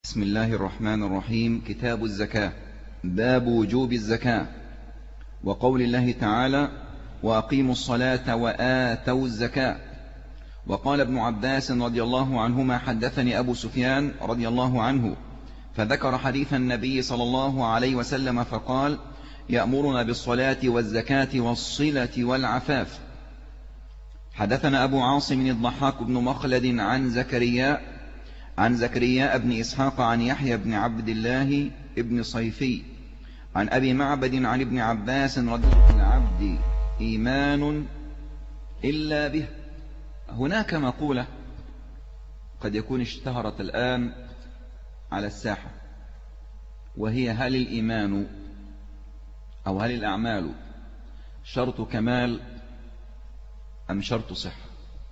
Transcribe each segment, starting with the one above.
بسم الله الرحمن الرحيم. كتاب الزكاة. باب وجوب الزكاة وقول الله تعالى: وأقيموا الصلاة وآتوا الزكاة. وقال ابن عباس رضي الله عنهما: حدثني أبو سفيان رضي الله عنه فذكر حديث النبي صلى الله عليه وسلم فقال: يأمرنا بالصلاة والزكاة والصلة والعفاف. حدثنا أبو عاصم الضحاك بن مخلد عن زكريا بن إسحاق عن يحيى بن عبد الله بن صيفي عن أبي معبد عن ابن عباس رضي الله عنه: العبد إيمان إلا به. هناك مقولة قد يكون اشتهرت الآن على الساحة، وهي: هل الإيمان أو هل الأعمال شرط كمال أم شرط صحة؟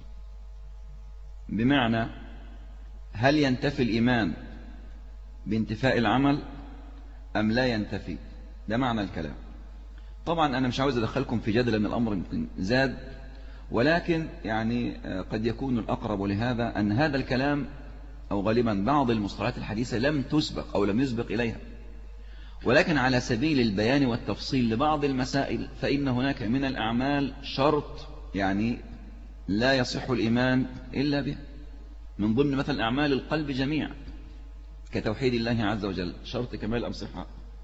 بمعنى: هل ينتفي الإيمان بانتفاء العمل أم لا ينتفي؟ ده معنى الكلام. طبعا أنا مش عاوز أدخلكم في جدل، أن الأمر يمكن زاد، ولكن يعني قد يكون الأقرب لهذا أن هذا الكلام أو غالبا بعض المصطلحات الحديثة لم تسبق أو لم يسبق إليها، ولكن على سبيل البيان والتفصيل لبعض المسائل، فإن هناك من الأعمال شرط يعني لا يصح الإيمان إلا به. من ضمن مثل أعمال القلب جميعا كتوحيد الله عز وجل، شرط كمال أم صحة؟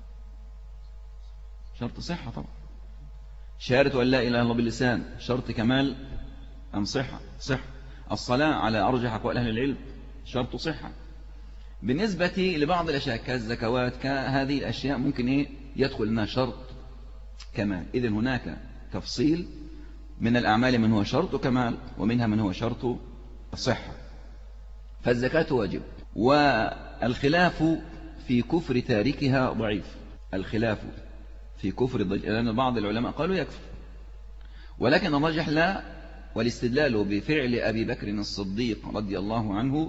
شرط صحة طبعا. شهادة أن لا إله إلا الله باللسان، شرط كمال أم صحة؟ صحة. الصلاة على أرجح أقوال أهل العلم شرط صحة. بالنسبة لبعض الأشياء كالزكوات كهذه الأشياء ممكن يدخل لنا شرط كمال. إذن هناك تفصيل من الأعمال من هو شرط كمال ومنها من هو شرط صحة. فالزكاة واجب، والخلاف في كفر تاركها ضعيف. الخلاف في كفر، لأن بعض العلماء قالوا يكفر، ولكن الراجح لا، والاستدلال بفعل أبي بكر الصديق رضي الله عنه: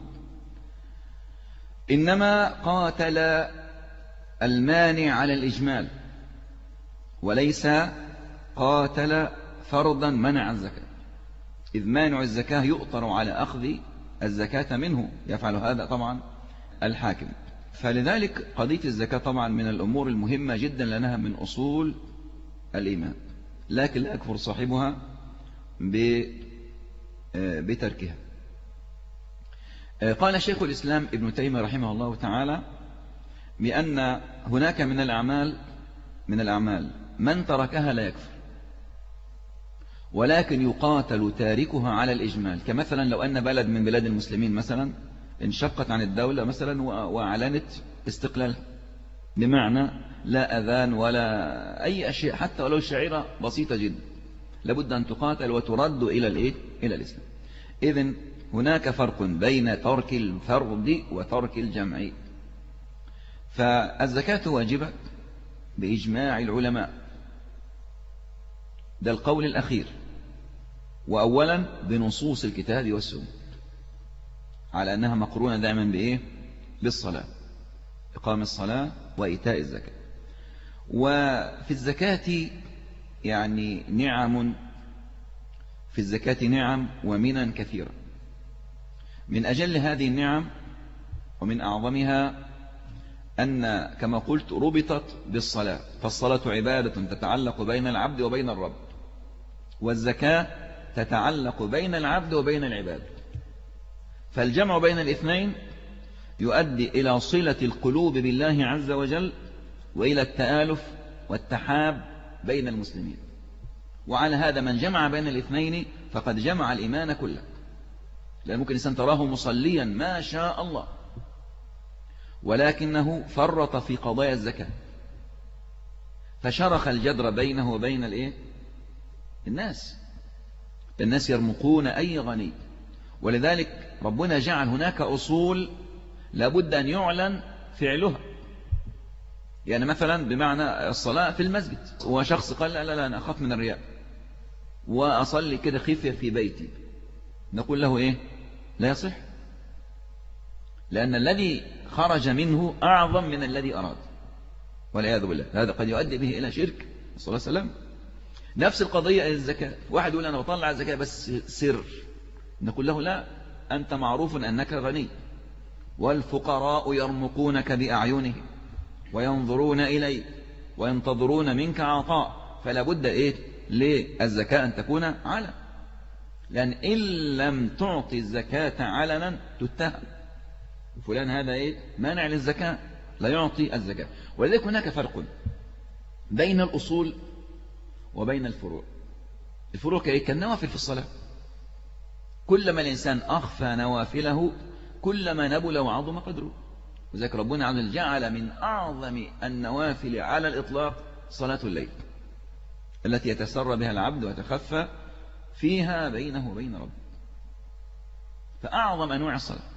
إنما قاتل المانع على الإجمال وليس قاتل فرضا منع الزكاة، إذ مانع الزكاة يؤطر على أخذ الزكاة منه، يفعل هذا طبعا الحاكم. فلذلك قضية الزكاة طبعا من الأمور المهمة جدا لأنها من أصول الإيمان، لكن لا يكفر صاحبها بتركها. قال شيخ الإسلام ابن تيمية رحمه الله تعالى بأن هناك من الأعمال من تركها لا يكفر، ولكن يقاتل تاركها على الإجمال. كمثلا لو أن بلد من بلاد المسلمين مثلا انشقت عن الدولة مثلا وأعلنت استقلالها، بمعنى لا أذان ولا أي أشياء حتى ولو شعيرة بسيطة جدا، لابد أن تقاتل وترد إلى الإسلام. إذن هناك فرق بين ترك الفرض وترك الجمع. فالزكاة واجبة بإجماع العلماء، ده القول الأخير، وأولا بنصوص الكتاب والسنة على أنها مقرونة دائما بالصلاة، إقام الصلاة وإيتاء الزكاة. وفي الزكاة يعني في الزكاة نعم ومنن كثيرة. من أجل هذه النعم ومن أعظمها أن كما قلت ربطت بالصلاة، فالصلاة عبادة تتعلق بين العبد وبين الرب، والزكاة تتعلق بين العبد وبين العباد. فالجمع بين الاثنين يؤدي إلى صلة القلوب بالله عز وجل وإلى التآلف والتحاب بين المسلمين. وعلى هذا من جمع بين الاثنين فقد جمع الإيمان كله، لأن ممكن إنسان تراه مصليا ما شاء الله ولكنه فرط في قضايا الزكاة، فشرخ الجدر بينه وبين الناس يرمقون أي غني. ولذلك ربنا جعل هناك أصول لابد أن يعلن فعلها. يعني مثلا بمعنى الصلاة في المسجد، وشخص قال لا أنا أخاف من الرياء وأصلي كده خفية في بيتي، نقول له لا يصح، لأن الذي خرج منه أعظم من الذي أراد، والعياذ بالله. هذا قد يؤدي به إلى شرك، صلى الله عليه وسلم. نفس القضية الزكاة، واحد يقول أنا بطلع الزكاة بس سر، نقول له لا، أنت معروف أنك غني، والفقراء يرمقونك بأعينهم وينظرون إليك وينتظرون منك عطاء. فلا بد للزكاة أن تكون علنا، لأن إن لم تعطي الزكاة علنا تتهم، فلان هذا مانع للزكاة، لا يعطي الزكاة. ولذلك هناك فرق بين الأصول وبين الفروع. الفروع كالنوافل في الصلاة، كلما الإنسان أخفى نوافله كلما نبل وعظم قدره. وذلك ربنا عز وجل جعل من أعظم النوافل على الإطلاق صلاة الليل التي يتسرى بها العبد ويتخفى فيها بينه وبين ربه، فأعظم أنواع الصلاة.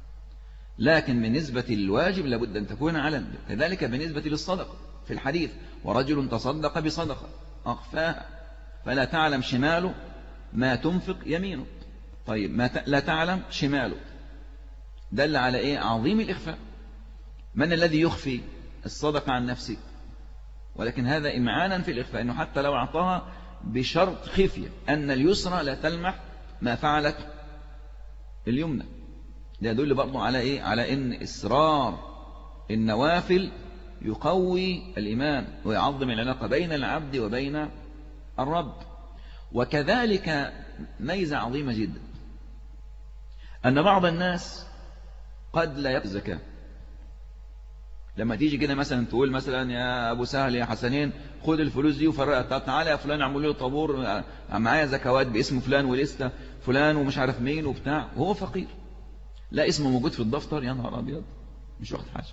لكن بالنسبة للواجب لابد أن تكون علنا. كذلك بالنسبة للصدقة في الحديث: ورجل تصدق بصدقة أخفاها فلا تعلم شماله ما تنفق يمينه. طيب لا تعلم شماله دل على عظيم الإخفاء. من الذي يخفي الصدقة عن نفسه؟ ولكن هذا إمعانا في الإخفاء، أنه حتى لو أعطاها بشرط خفية أن اليسرى لا تلمح ما فعلت اليمنى. ده يدل برضو على على أن إصرار النوافل يقوي الإيمان ويعظم العلاقة بين العبد وبين الرب. وكذلك ميزة عظيمة جدا أن بعض الناس قد لا يقضي الزكاة. لما تيجي كده مثلا تقول مثلا: يا أبو سهل يا حسنين خد الفلوس دي وفرقها، طب تعالى يا فلان اعمل له طابور معايا زكوات باسم فلان ولسه فلان ومش عارف مين وبتاع، وهو فقير لا اسمه موجود في الدفتر، يا نهار أبيض مش واخد حاجة.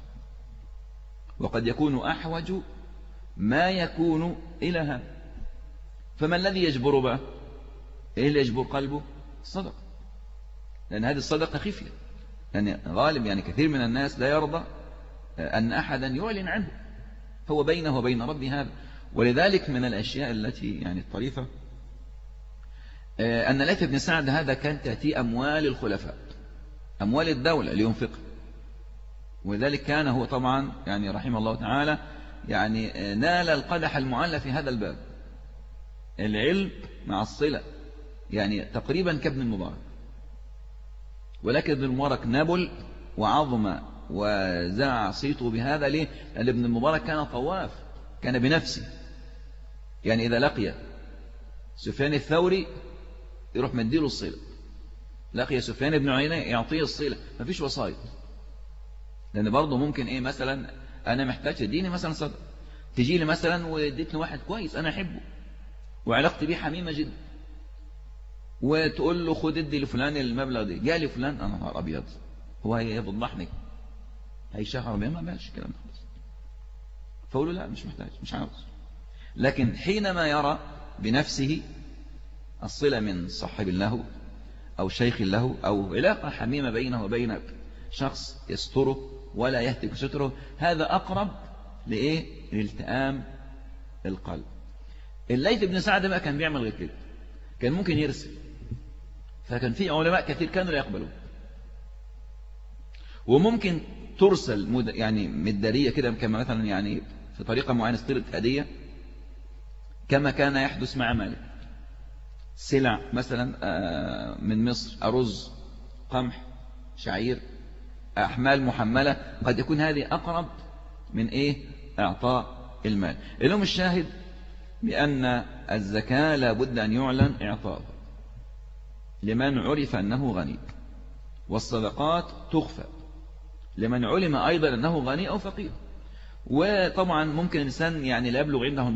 وقد يكون أحوج ما يكون إلى هذا. فما الذي يجبر بقى؟ إيه اللي يجبر قلبه؟ الصدقة، لأن هذه الصدقة خفية. يعني غالب كثير من الناس لا يرضى أن أحدا يعلن عنه، هو بينه وبين ربه هذا. ولذلك من الأشياء التي الطريفة أن ليث بن سعد هذا كان تأتي أموال الخلفاء، أموال الدولة لينفقها. ولذلك كان هو طبعا رحمه الله تعالى نال القدح المعلى في هذا الباب، العلم مع الصلة، تقريبا كابن المبارك. ولكن ابن المبارك نبل وعظم وزع صيته بهذا. ليه؟ لأن ابن المبارك كان طواف، كان بنفسه. إذا لقي سفيان الثوري يروح مديله الصلة، لقي سفيان بن عيينة يعطيه الصلة، ما فيش وسايط. لأن برضه ممكن مثلا أنا محتاج تديني مثلا صدق، تجي لي مثلا واديتني واحد كويس أنا أحبه وعلاقتي بيه حميمة جدا، وتقول له خد ادي لفلان المبلغ ده، جالي فلان أنا نهار أبيض، هو هيفضحني هيشهر بيه، ما بقاش الكلام ده خالص. فقول له لا مش محتاج مش عاوز. لكن حينما يرى بنفسه الصلة من صاحب له أو شيخ له أو علاقة حميمة بينه وبين شخص يستره ولا يهتك ستره، هذا أقرب لالتئام القلب. الليث بن سعد بقى كان بيعمل غير كده، كان ممكن يرسل. فكان في علماء كثير كانوا لا يقبلون. وممكن ترسل مدارية كده، كما مثلا في طريقة معينة صيغة هدية، كما كان يحدث مع مالك. سلع مثلا من مصر، أرز، قمح، شعير، أحمال محملة، قد يكون هذه أقرب من إعطاء المال. اليوم الشاهد بأن الزكاة لابد أن يعلن إعطاء لمن عرف أنه غني، والصدقات تخفى لمن علم أيضا أنه غني أو فقير. وطبعا ممكن الإنسان لا يبلغ عنده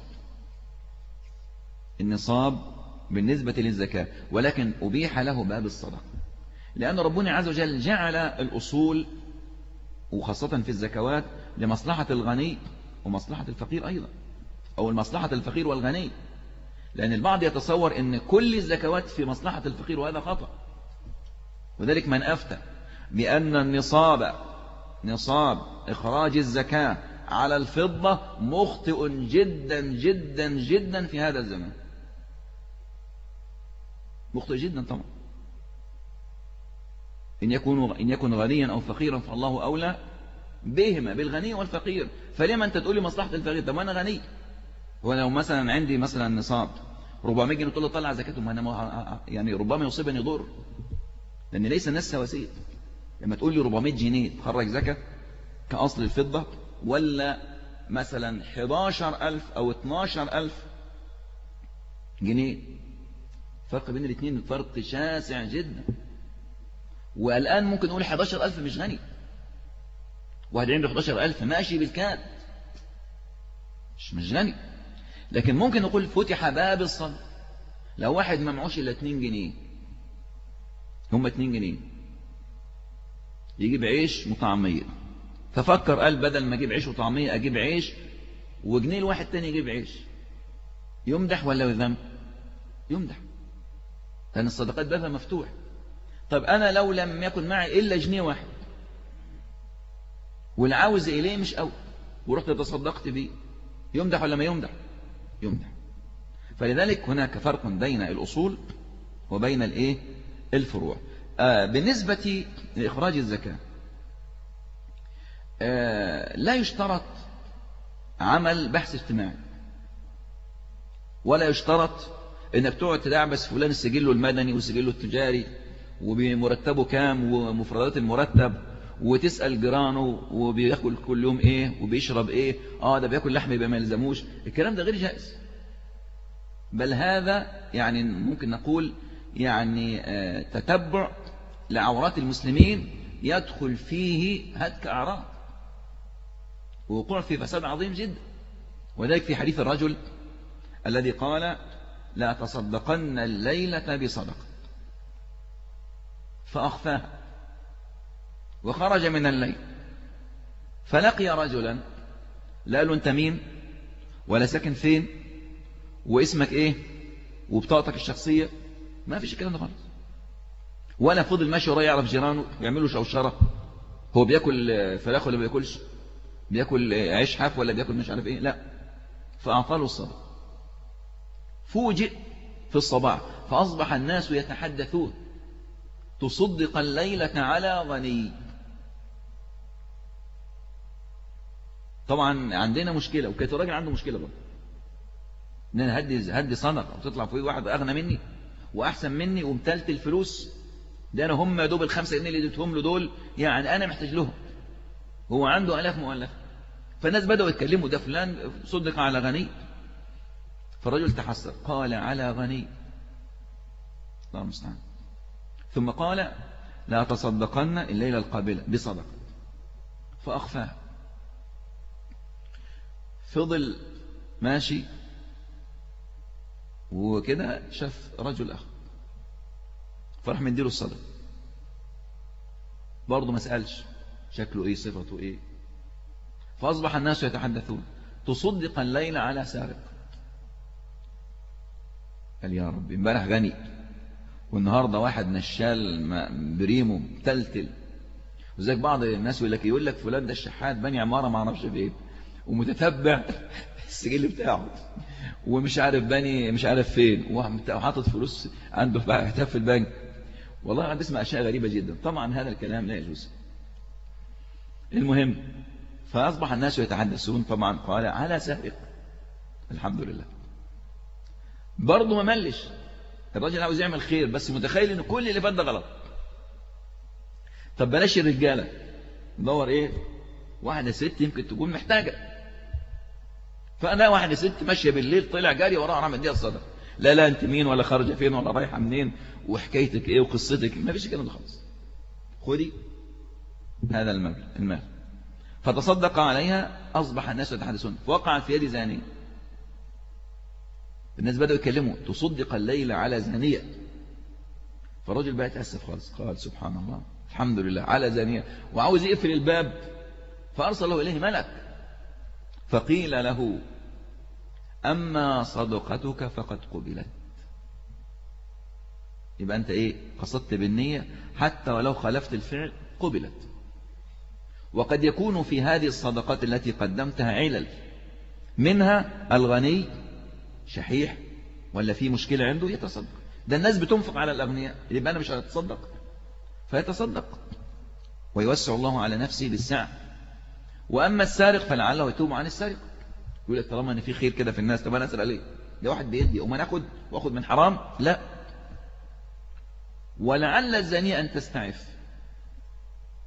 النصاب بالنسبة للزكاة، ولكن أبيح له باب الصدقة، لأن ربنا عز وجل جعل الأصول وخاصة في الزكوات لمصلحة الغني ومصلحة الفقير أيضا، أو المصلحة الفقير والغني. لأن البعض يتصور أن كل الزكوات في مصلحة الفقير، وهذا خطأ. وذلك من أفتى بأن نصاب إخراج الزكاة على الفضة مخطئ جدا جدا جدا في هذا الزمان، مخطئ جدا طبعا. إن يكون غنيا أو فقيرا فالله أولى بهما، بالغني والفقير. فلما أنت تقول لي مصلحة الفقير؟ طب أنا غني، ولو مثلا عندي مثلا نصاب 400 جنيه تقول له طلع زكاتهم، أنا ربما يصيبني ضر، لأن ليس الناس سواسية. لما تقول لي 400 جنيه تخرج زكاة كأصل الفضة، ولا مثلا 11,000 أو 12,000 جنيه؟ فرق بين الاثنين فرق شاسع جدا. والآن ممكن نقول 11,000 مش غني، واحد عنده 11,000 ماشي بالكاد مش غني. لكن ممكن نقول فتح باب الصدقة. لو واحد ما معوش إلا 2 جنيه، هم 2 جنيه يجيب عيش وطعمية، ففكر قال بدل ما أجيب عيش وطعمية أجيب عيش وجنيه لواحد تاني يجيب عيش، يمدح ولا يذم؟ يمدح، لأن الصدقات بابها مفتوح. طب أنا لو لم يكن معي إلا جنيه واحد والعاوز إليه مش قوي ورحت تصدقت بيه، يمدح ولا ما يمدح؟ يمدح. فلذلك هناك فرق بين الأصول وبين الفروع. بالنسبة لإخراج الزكاة لا يشترط عمل بحث اجتماعي، ولا يشترط انك تقعد تدعبس فلان السجل المدني والسجل التجاري وبمرتبه كام ومفردات المرتب، وتسأل جيرانه وبياكل كل يوم ايه وبيشرب ايه، ده بياكل لحم يبقى ما يلزموش. الكلام ده غير جائز، بل هذا يعني ممكن نقول يعني تتبع لعورات المسلمين يدخل فيه هتك أعراض ووقوع في فساد عظيم جدا. وذلك في حديث الرجل الذي قال لا تصدقن الليلة بصدقة، فأخفاها وخرج من الليل فلقي رجلا، لا قال له أنت مين ولا ساكن فين واسمك ايه وبطاقتك الشخصية، ما فيش الكلام ده خالص. ولا فضل ماشي وراه يعرف جيرانه يعملوا شوشرة، هو بياكل فراخ ولا بياكلش، بياكل عيش حاف ولا بياكل مش عارف ايه، لا. فأعطاله الصدقة. فوجئ في الصباح فأصبح الناس يتحدثون تصدق الليلة على غني. طبعا عندنا مشكلة، وكانت الراجل عنده مشكلة برضه، ان انا هدي صدقة وتطلع فوق واحد اغنى مني واحسن مني ومتلت الفلوس ده، انا هم يا دوب ال5 جنيه اللي اديتهم له دول يعني انا محتاج لهم، هو عنده آلاف مؤلفة. فالناس بدأوا يتكلموا ده فلان صدق على غني. فالرجل تحسر قال على غني، الله المستعان. ثم قال لا تصدقن الليلة القابلة بصدقة، فأخفاها. فضل ماشي وكده شاف رجل آخر فرح مديله الصدقة، برضه ما سألش شكله ايه صفته ايه. فأصبح الناس يتحدثون تصدق الليلة على سارق. قال يا رب امبارح غني والنهاردة واحد نشال بريمه تلتل. وزيك بعض الناس يقول لك فلان ده الشحات بني عمارة ما اعرفش بايه ومتتبع السجل بتاعه ومش عارف بني مش عارف فين وحاطط فلوس عنده في حساب في البنك. والله قاعد اسمع اشياء غريبة جدا. طبعا هذا الكلام لا يجوز. المهم فأصبح الناس يتحدثون طبعا قال على سارق. الحمد لله. برضه ما ملش الراجل عاوز يعمل خير بس متخيل ان كل اللي فات ده غلط. طب بلاش الرجالة ندور ايه واحدة ست يمكن تكون محتاجة. فأنا واحدة ست ماشية بالليل طلع جاري وراها راح مديها الصدقة. لا انت مين ولا خارجة فين ولا رايحة منين وحكايتك ايه وقصتك، ما فيش الكلام ده خالص. خدي هذا المال. فتصدق عليها. أصبح الناس يتحدثون فوقعت في يد زانية. الناس بدأوا يتكلموا تصدق الليلة على زانية. فالرجل بقى يتأسف خالص قال سبحان الله الحمد لله على زانية، وعاوز يقفل الباب فأرسل له إليه ملك فقيل له أما صدقتك فقد قبلت. يبقى أنت إيه قصدت بالنية حتى ولو خالفت الفعل قبلت. وقد يكون في هذه الصدقات التي قدمتها علل، منها الغني شحيح ولا في مشكلة عنده يتصدق. ده الناس بتنفق على الأغنياء يبقى أنا مش هتصدق فيتصدق ويوسع الله على نفسه بالسعة. وأما السارق فلعله يتوب عن السرقة. يقول لك طالما أن في خير كده في الناس طب أنا أسأل عليه ده واحد بيدي وما ناخد وأخذ من حرام، لا. ولعل الزانية أن تستعف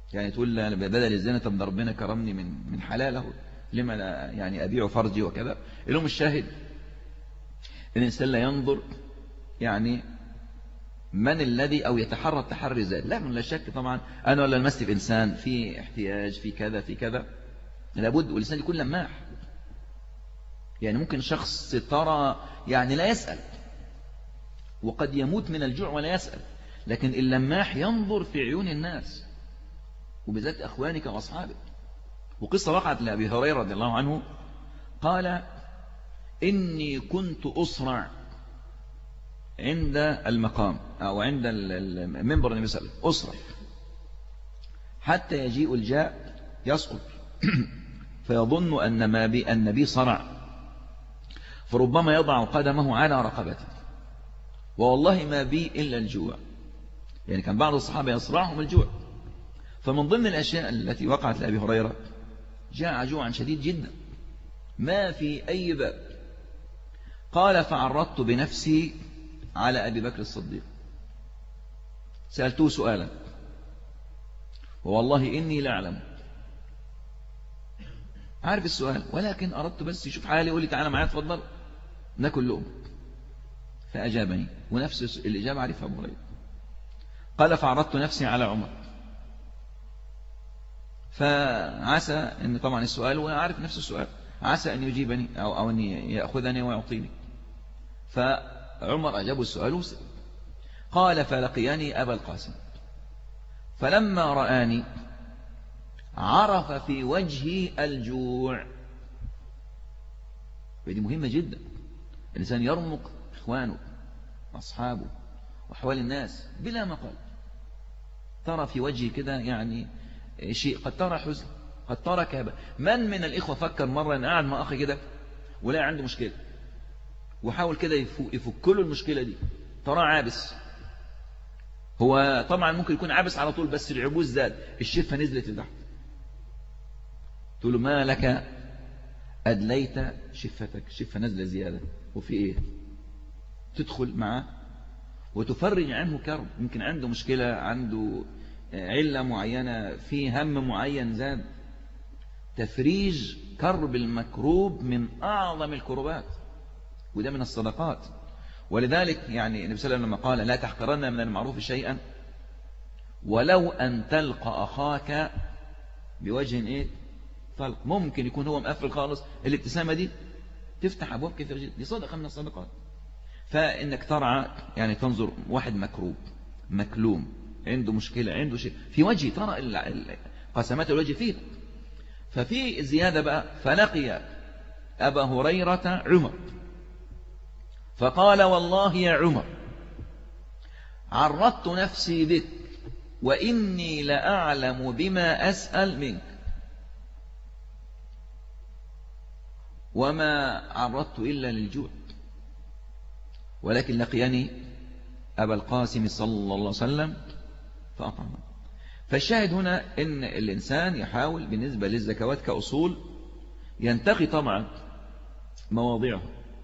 يعني تقول بدل الزنا، طب ده ربنا كرمني من حلاله، لما لا يعني أبيع فرجي وكذا. لهم الشاهد الإنسان لا ينظر يعني من الذي أو يتحرى التحري ذات، لا من لا شك طبعا أنا ولا لمست في إنسان في احتياج في كذا في كذا، لابد والإنسان يكون لماح. يعني ممكن شخص ترى يعني لا يسأل وقد يموت من الجوع ولا يسأل، لكن اللماح ينظر في عيون الناس وبذات أخوانك وأصحابك. وقصة وقعت لأبي هريرة رضي الله عنه قال إني كنت أصرع عند المقام أو عند المنبر النبي صلى الله عليه وسلم، أصرع حتى يجيء الجاء يسقط فيظن أن ما بي النبي صرع، فربما يضع قدمه على رقبته والله ما بي إلا الجوع. يعني كان بعض الصحابة يصرعهم الجوع. فمن ضمن الأشياء التي وقعت لأبي هريرة جاء جوعا شديد جدا ما في أي باب، قال فعرضت بنفسي على أبي بكر الصديق، سألته سؤالا والله إني لا أعلم، عارف السؤال ولكن أردت بس يشوف حالي يقول لي تعالى معايا اتفضل ناكل لقمة، فأجابني ونفس الإجابة عرفها أبو هريرة. قال فعرضت نفسي على عمر، فعسى أن طبعا السؤال وأعرف نفس السؤال، عسى أن يجيبني أو أن يأخذني ويعطيني. فعمر أجاب السؤال قال فلقياني أبا القاسم فلما رآني عرف في وجهي الجوع. ودي مهمة جدا، الإنسان يرمق إخوانه وأصحابه وأحوال الناس بلا مقال، ترى في وجهه كده يعني شيء، قد ترى حزن قد ترى كابة. من الإخوة فكر مرة أن قاعد مع أخي كده ولا عنده مشكلة وحاول كده يفك له المشكلة دي، ترى عابس، هو طبعا ممكن يكون عابس على طول بس العبوس زاد، الشفة نزلت لتحت، تقول له ما لك أدليت شفتك، الشفة نزلة زيادة وفي إيه؟ تدخل معه وتفرج عنه كرب، يمكن عنده مشكلة، عنده علة معينة، في هم معين زاد، تفريج كرب المكروب من أعظم الكربات، وده من الصدقات. ولذلك يعني النبي صلى الله عليه وسلم لما قال لا تحقرن من المعروف شيئا ولو أن تلقى أخاك بوجه إيه؟ طلق، ممكن يكون هو مقفل خالص، الابتسامة دي تفتح أبواب كثير جدا، دي صدقة من الصدقات. فإنك ترعى يعني تنظر واحد مكروب مكلوم عنده مشكلة عنده شيء في وجهه، ترى قسمات الوجه فيه. ففي زيادة بقى فلقي أبا هريرة عمر فقال والله يا عمر عرضت نفسي بك وإني لأعلم بما أسأل منك وما عرضت إلا للجوع، ولكن لقيني أبا القاسم صلى الله عليه وسلم فأطعمه. فالشاهد هنا إن الإنسان يحاول بالنسبة للزكوات كأصول ينتقي طبعا مواضعه،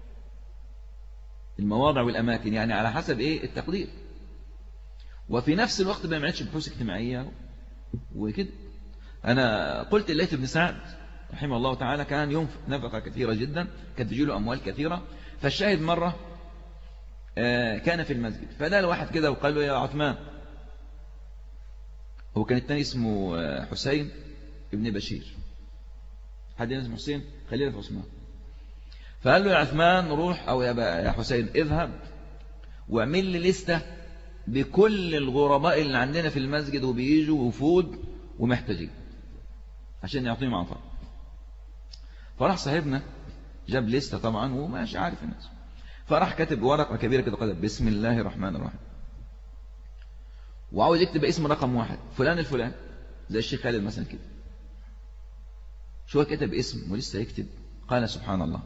المواضع والأماكن يعني على حسب إيه التقدير، وفي نفس الوقت ما يعملش بحوث اجتماعية وكده. أنا قلت الليث بن سعد رحمه الله تعالى كان ينفق نفقة كثيرة جدا، كانت تجيله أموال كثيرة. فالشاهد مرة كان في المسجد فدال واحد كده وقال له يا عثمان، هو كان الثاني اسمه حسين ابن بشير، حد اسمه حسين خلينا في عثمان، فقال له يا عثمان روح أو يا حسين اذهب واعمل لي لستة بكل الغرباء اللي عندنا في المسجد وبيجوا وفود ومحتاجين عشان يعطيهم عطاء. فراح صاحبنا جاب لستة طبعا وماشي عارف الناس، فراح كتب ورقة كبيرة كده قال بسم الله الرحمن الرحيم، وعاوز يكتب اسم رقم واحد فلان الفلان زي الشيخ خالد مثلا كده. شو كتب اسم ولسه يكتب، قال سبحان الله.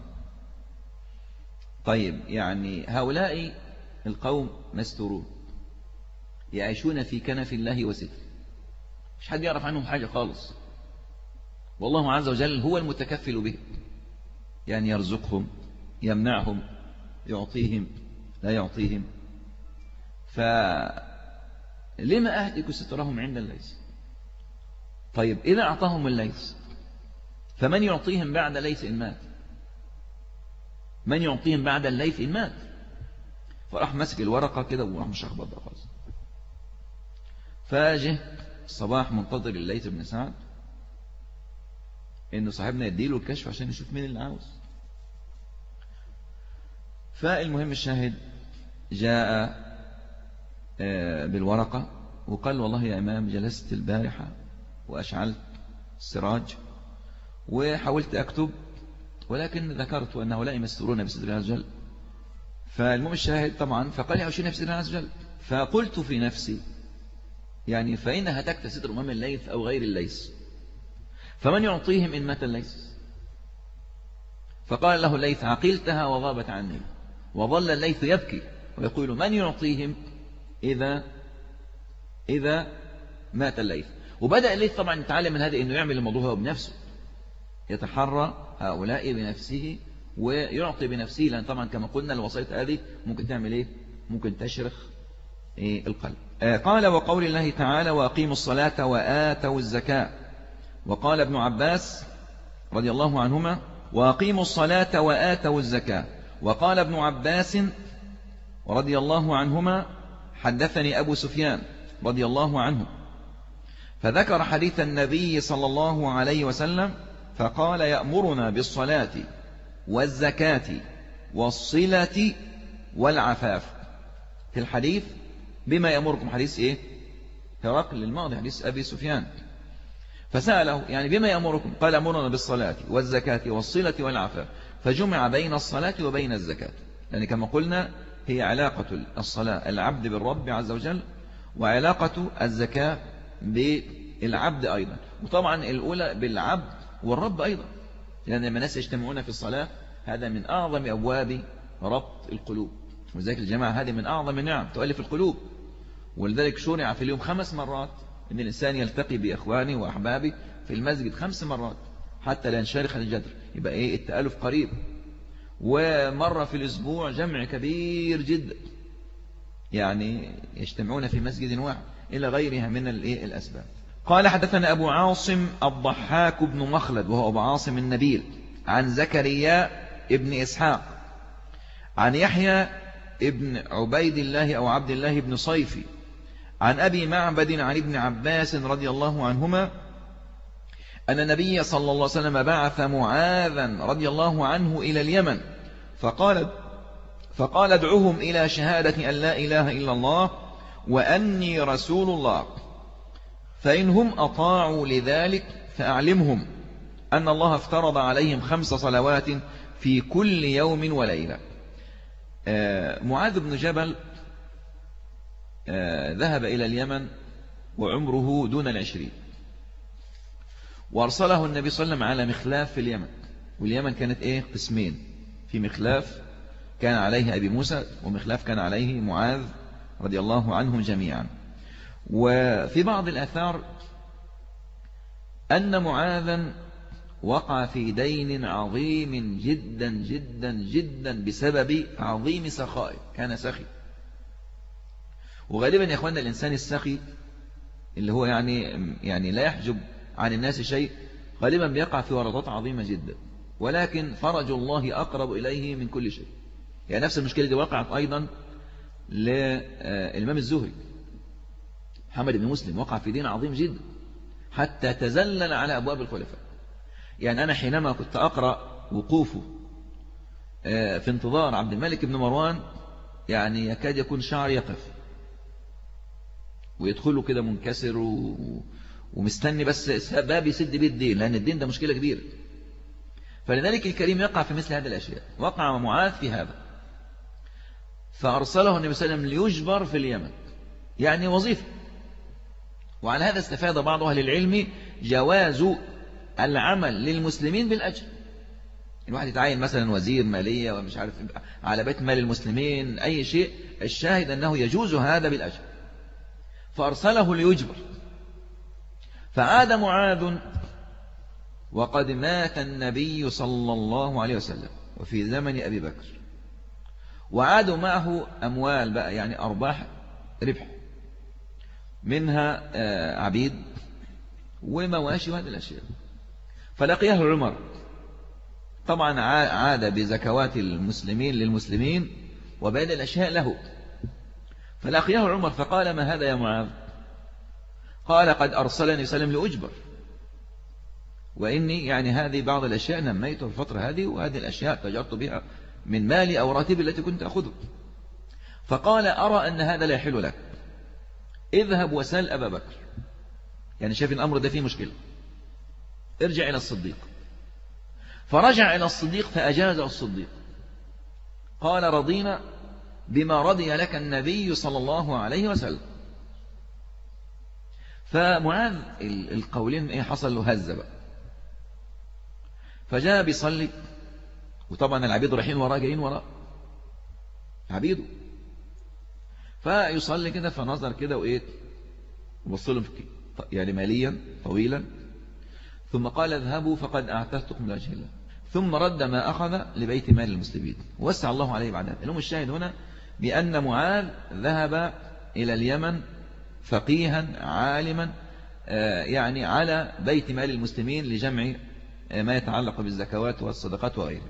طيب يعني هؤلاء القوم مستورون يعيشون في كنف الله وستر، مش حد يعرف عنهم حاجة خالص، والله عز وجل هو المتكفل به، يعني يرزقهم يمنعهم يعطيهم لا يعطيهم. فلما أهتك سترهم عند الليث؟ طيب إذا أعطاهم الليث فمن يعطيهم بعد ليث إن مات؟ من يعطيهم بعد الليث إن مات؟ فراح مسك الورقة كده وراح مشخبط بقى خالص. فاجه الصباح منتظر الليث بن سعد إنه صاحبنا يديله الكشف عشان يشوف مين اللي عاوز. فالمهم الشاهد جاء بالورقة وقال والله يا إمام جلست البارحة وأشعلت السراج وحاولت أكتب ولكن ذكرت أنه لا يمسرون بستر الله عز وجل. فالمهم الشاهد طبعا فقال يعشون بستر الله عز وجل. فقلت في نفسي يعني فإن هتكت ستر أمام الليث أو غير الليث فمن يعطيهم إن مات الليث؟ فقال له الليث عقلتها وغابت عني. وظل الليث يبكي ويقول من يعطيهم إذا مات الليث؟ وبدأ الليث طبعا يتعلم من هذا أنه يعمل الموضوع هو بنفسه، يتحرى هؤلاء بنفسه ويعطي بنفسه، لأن طبعا كما قلنا الوسائط هذه ممكن تعمل إيه؟ ممكن تشرخ القلب. قال وقول الله تعالى وأقيموا الصلاة وآتوا الزكاة. وقال ابن عباس رضي الله عنهما وأقيموا الصلاة وآتوا الزكاة. وقال ابن عباس رضي الله عنهما حدثني أبو سفيان رضي الله عنه فذكر حديث النبي صلى الله عليه وسلم فقال يأمرنا بالصلاة والزكاة والصلة والعفاف. في الحديث بما يأمركم، حديث إيه؟ هرقل الماضي، حديث أبي سفيان. فسأله يعني بما يأمركم؟ قال أمرنا بالصلاة والزكاة والصلة والعفاف. فجمع بين الصلاة وبين الزكاة، يعني كما قلنا هي علاقة الصلاة العبد بالرب عز وجل وعلاقة الزكاة بالعبد أيضا، وطبعا الأولى بالعبد والرب أيضا، لأن لما الناس يجتمعون في الصلاة هذا من أعظم أبواب ربط القلوب، وذلك الجماعة هذه من أعظم النعم تؤلف القلوب. ولذلك شرع في اليوم 5 مرات أن الإنسان يلتقي بإخوانه وأحبابه في المسجد 5 مرات حتى لا ينشرخ الجدر، يبقى إيه التألف قريب. ومرة في الأسبوع جمع كبير جدا يعني يجتمعون في مسجد واحد إلى غيرها من الأسباب. قال حدثنا أبو عاصم الضحاك بن مخلد وهو أبو عاصم النبيل عن زكريا ابن إسحاق عن يحيى ابن عبيد الله أو عبد الله بن صيفي عن أبي معبد عن ابن عباس رضي الله عنهما أن النبي صلى الله عليه وسلم بعث معاذا رضي الله عنه إلى اليمن فقال ادعوهم إلى شهادة أن لا إله إلا الله وأني رسول الله، فإنهم أطاعوا لذلك فأعلمهم أن الله افترض عليهم 5 صلوات في كل يوم وليلة. معاذ بن جبل ذهب إلى اليمن وعمره دون 20، وأرسله النبي صلى الله عليه وسلم على مخلاف في اليمن. واليمن كانت إيه؟ قسمين، في مخلاف كان عليه أبي موسى ومخلاف كان عليه معاذ رضي الله عنهم جميعا. وفي بعض الآثار أن معاذا وقع في دين عظيم جدا جدا جدا بسبب عظيم سخائه، كان سخي. وغالبا يا أخوانا الإنسان السخي اللي هو يعني لا يحجب عن الناس شيء غالبا بيقع في ورطات عظيمة جدا، ولكن فرج الله أقرب إليه من كل شيء. يعني نفس المشكلة دي وقعت أيضا للإمام الزهري محمد بن مسلم، وقع في دين عظيم جدا حتى تزلل على أبواب الخلفاء. يعني أنا حينما كنت أقرأ وقوفه في انتظار عبد الملك بن مروان يعني يكاد يكون شعر يقف ويدخله كده منكسر ومستني بس باب يسد بيه الدين، لأن الدين ده مشكلة كبيرة. فلذلك الكريم يقع في مثل هذه الأشياء. وقع معاذ في هذا فأرسله النبي صلى الله عليه وسلم ليجبر في اليمن، يعني وظيفة. وعلى هذا استفاد بعض أهل العلم جواز العمل للمسلمين بالأجر. الواحد يتعين مثلا وزير مالية ومش عارف على بيت مال المسلمين أي شيء، الشاهد أنه يجوز هذا بالأجر. فأرسله ليجبر، فعاد معاذ وقد مات النبي صلى الله عليه وسلم وفي زمن أبي بكر، وعادوا معه أموال بقى يعني أرباح ربح، منها عبيد ومواشي وهذه الأشياء. فلقيه عمر، طبعا عاد بزكوات المسلمين للمسلمين وبين الأشياء له. فلقيه عمر فقال: ما هذا يا معاذ؟ قال: قد أرسلني سلم لأجبر، وإني يعني هذه بعض الأشياء نميت في الفترة هذه، وهذه الأشياء تجرت بها من مالي أو راتبي التي كنت أخذه. فقال: أرى أن هذا لا يحل لك، اذهب وسل أبا بكر. يعني شايف الأمر ده فيه مشكلة، ارجع إلى الصديق. فرجع إلى الصديق فأجازه الصديق، قال: رضينا بما رضي لك النبي صلى الله عليه وسلم. فمعاذ القولين حصل له هزة بقى، فجاء بيصلي، وطبعا العبيد رايحين وراه جايين وراه عبيده، فيصلي كده فنظر كده وإيه وبص لهم يعني ماليا طويلا، ثم قال: اذهبوا فقد أعتذتكم لوجه الله. ثم رد ما أخذ لبيت مال المسلمين ووسع الله عليه بعدها. اليوم الشاهد هنا بأن معاذ ذهب إلى اليمن فقيها عالما يعني على بيت مال المسلمين لجمع ما يتعلق بالزكوات والصدقات وغيره.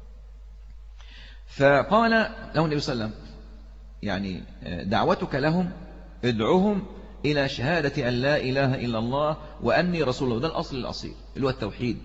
فقال له النبي صلى الله عليه وسلم: يعني دعوتك لهم ادعوهم إلى شهادة أن لا إله إلا الله وأني رسول الله. ده الأصل الأصيل اللي هو التوحيد.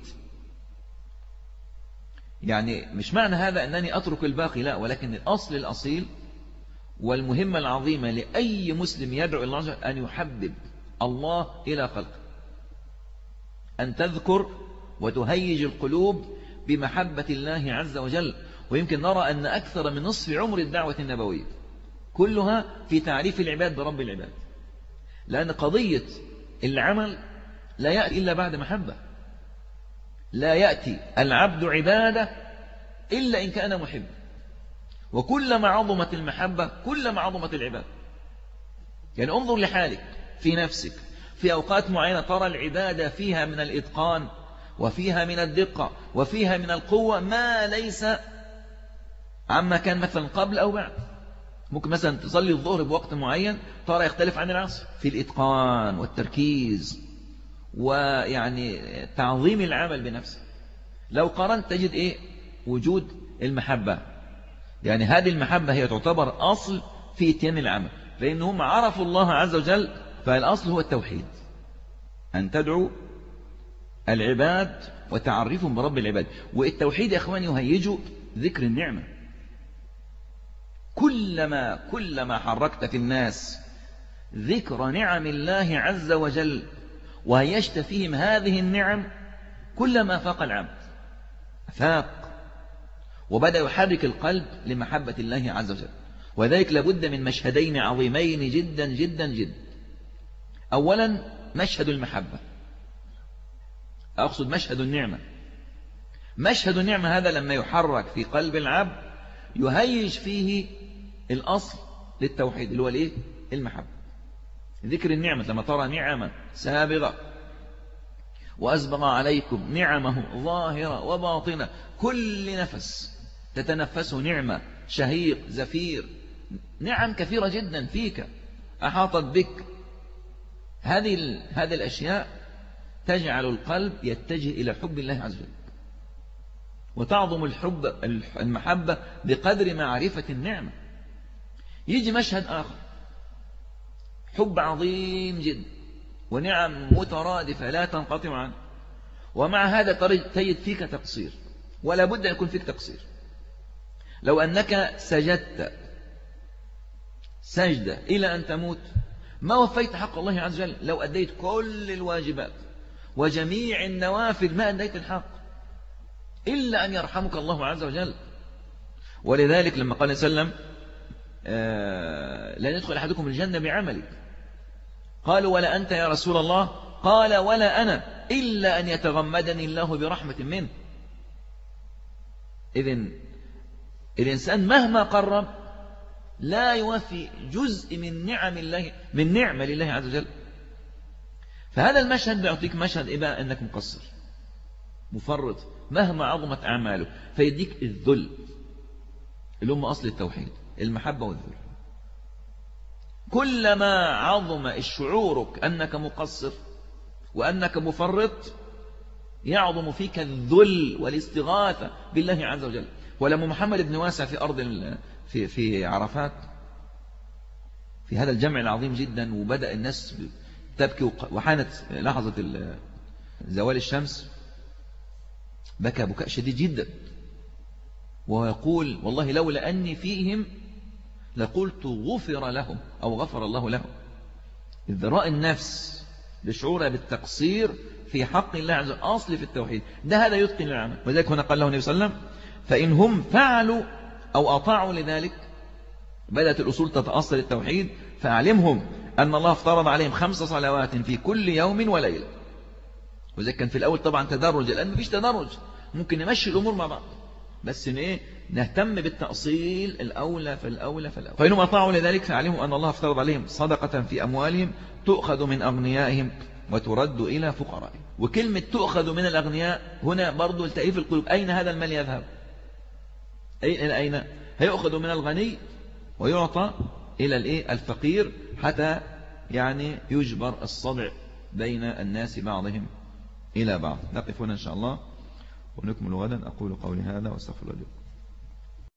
يعني مش معنى هذا أنني أترك الباقي، لا، ولكن الأصل الأصيل والمهمة العظيمة لأي مسلم يدعو إلى الله أن يحبب الله إلى خلقه، أن تذكر وتهيج القلوب بمحبة الله عز وجل. ويمكن نرى أن أكثر من نصف عمر الدعوة النبوية كلها في تعريف العباد برب العباد، لأن قضية العمل لا يأتي إلا بعد محبة. لا يأتي العبد عبادة إلا إن كان محب، وكلما عظمت المحبة كلما عظمت العبادة. يعني انظر لحالك في نفسك في أوقات معينة ترى العبادة فيها من الإتقان وفيها من الدقة وفيها من القوة ما ليس عما كان مثلا قبل أو بعد. ممكن مثلا تصلي الظهر بوقت معين ترى يختلف عن العصر في الإتقان والتركيز ويعني تعظيم العمل بنفسه. لو قارنت تجد وجود المحبة. يعني هذه المحبة هي تعتبر أصل في اتيان العمل، لأنهم عرفوا الله عز وجل. فالأصل هو التوحيد، أن تدعو العباد وتعرفهم برب العباد. والتوحيد يا أخواني يهيج ذكر النعمة. كلما حركت في الناس ذكر نعم الله عز وجل وهيشت فيهم هذه النعم كلما فاق العبد فاق وبدأ يحرك القلب لمحبة الله عز وجل. وذلك لابد من مشهدين عظيمين جدا جدا جدا. أولا مشهد المحبة، أقصد مشهد النعمة. مشهد النعمة هذا لما يحرك في قلب العبد يهيج فيه الأصل للتوحيد اللي هو المحبة. ذكر النعمة لما ترى نعمة سابغة وأسبغ عليكم نعمه ظاهرة وباطنة، كل نفس تتنفسه نعمة، شهيق زفير، نعم كثيرة جدا فيك أحاطت بك. هذه الأشياء تجعل القلب يتجه إلى حب الله عز وجل، وتعظم المحبة بقدر معرفة النعمة. يجي مشهد آخر، حب عظيم جدا ونعم مترادفة لا تنقطع عنه، ومع هذا تجد فيك تقصير، ولا بد أن يكون فيك تقصير. لو أنك سجدت سجدة إلى أن تموت ما وفيت حق الله عز وجل. لو أديت كل الواجبات وجميع النوافل ما أديت الحق إلا أن يرحمك الله عز وجل. ولذلك لما قال صلى الله عليه وسلم لن يدخل أحدكم الجنة بعمله، قالوا ولا أنت يا رسول الله؟ قال ولا أنا إلا أن يتغمدني الله برحمة منه. إذن الإنسان مهما قرب لا يوفي جزء من نعمة لله عز وجل. فهذا المشهد بيعطيك مشهد بقى أنك مقصر مفرط مهما عظمت أعماله، فيديك الذل اللي هم أصل التوحيد، المحبة والذل. كلما عظم شعورك أنك مقصر وأنك مفرط يعظم فيك الذل والاستغاثة بالله عز وجل. ولما محمد بن واسع في أرض في عرفات في هذا الجمع العظيم جدا، وبدأ الناس تبكي وحانت لحظة زوال الشمس، بكى بكاء شديد جدا ويقول والله لولا أني فيهم لقلت غفر لهم أو غفر الله لهم. إذراء النفس بشعورها بالتقصير في حق الله عز وجل أصل في التوحيد، ده هذا يتقن العمل. وذلك هنا قال له النبي صلى الله عليه وسلم فإن هم فعلوا أو أطاعوا لذلك، بدأت الأصول تتأصل التوحيد، فأعلمهم أن الله افترض عليهم 5 صلوات في كل يوم وليلة. وذلك كان في الأول طبعا تدرج، الآن مفيش تدرج، ممكن نمشي الأمور مع بعض، بس إيه نهتم بالتأصيل الأولى فالأولى فالأولى. فإنهم أطاعوا لذلك فأعلموا أن الله افترض عليهم صدقة في أموالهم تؤخذ من أغنيائهم وترد إلى فقرائهم. وكلمة تؤخذ من الأغنياء هنا برضو التأليف القلوب، أين هذا المال يذهب؟ أين هيأخذ من الغني ويعطى إلى الفقير، حتى يعني يجبر الصدع بين الناس بعضهم إلى بعض. نقف هنا إن شاء الله ونكمل غدا. أقول قولي هذا واستغفر الله لكم.